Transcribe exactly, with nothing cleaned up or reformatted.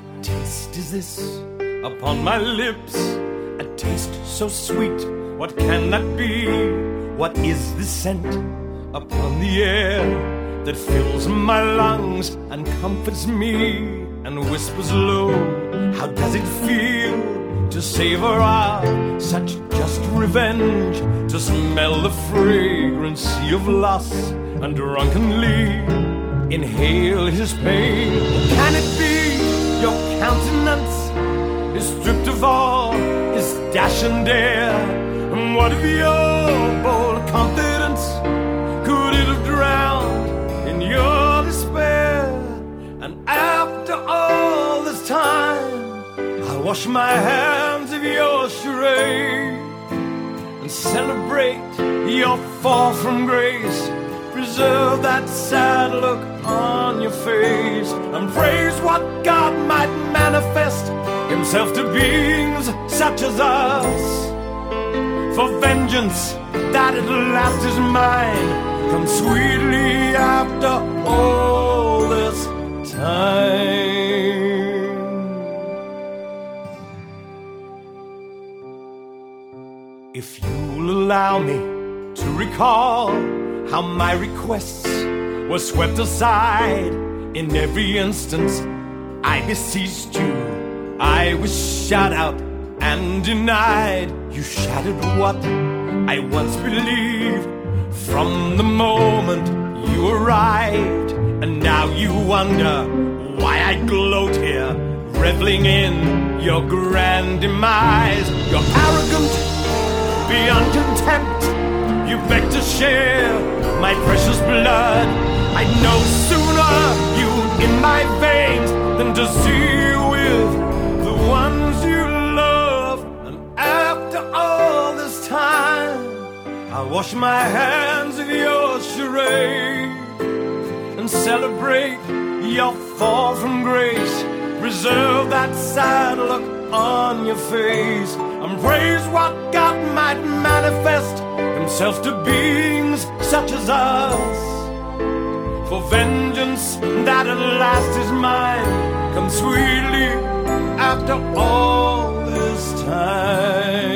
What taste is this upon my lips? A taste so sweet, what can that be? What is the scent upon the air that fills my lungs and comforts me and whispers low? How does it feel to savor of such just revenge, to smell the fragrancy of loss and drunkenly inhale his pain? Can it be your countenance is stripped of all his dash and dare? And what of your bold confidence could it have drowned in your despair? And after all this time, I'll wash my hands of your charade and celebrate your fall from grace. Preserve that sad look on your face and praise what God might manifest himself to beings such as us. For vengeance that at last is mine comes sweetly after all this time. If you'll allow me to recall how my requests were swept aside in every instance, I beseeched you, I was shut out and denied. You shattered what I once believed from the moment you arrived. And now you wonder why I gloat here, reveling in your grand demise. You're arrogant beyond contempt, you beg to share my precious blood. I know sooner you in my veins than to see you with the ones you love. And after all this time, I'll wash my hands of your charade and celebrate your fall from grace. Preserve that sad look on your face and praise what God might manifest himself to beings such as us. For vengeance that at last is mine comes sweetly after all this time.